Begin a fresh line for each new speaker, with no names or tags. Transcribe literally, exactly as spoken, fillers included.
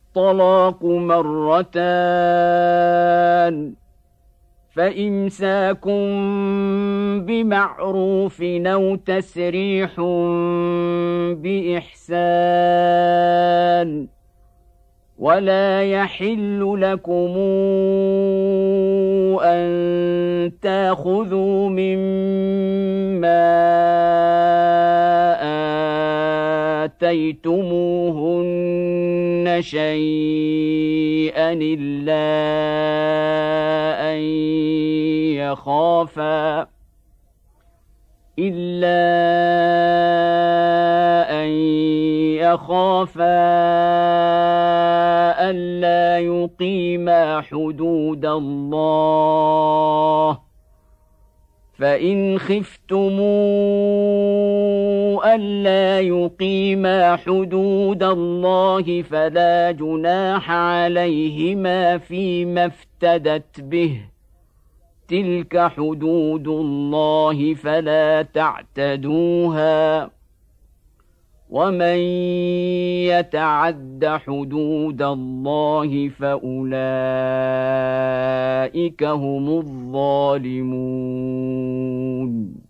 الطلاق مرتان فإمساك بمعروف أو تسريح بإحسان ولا يحل لكم أن تأخذوا مما آتيتموهن شيئا إلا أن يخافا إلا أن يخافا ألا يقيما حدود الله فإن خفتم ألا يقيما حدود الله فلا جناح عليهما فيما افتدت به تلك حدود الله فلا تعتدوها ومن يتعد حدود الله فأولئك هم الظالمون.